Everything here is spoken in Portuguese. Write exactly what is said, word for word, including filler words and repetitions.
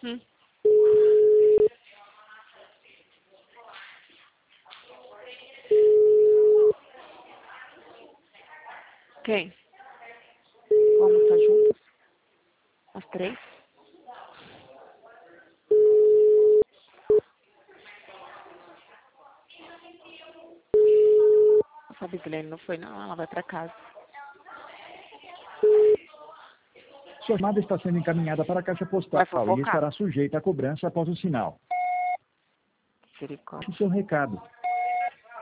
Hum. Quem? Vamos estar juntas? As três? A Abigail não foi, não. Ela vai pra casa. Sua chamada está sendo encaminhada para a caixa postal e estará sujeita a cobrança após o sinal. Misericórdia. Deixe seu recado.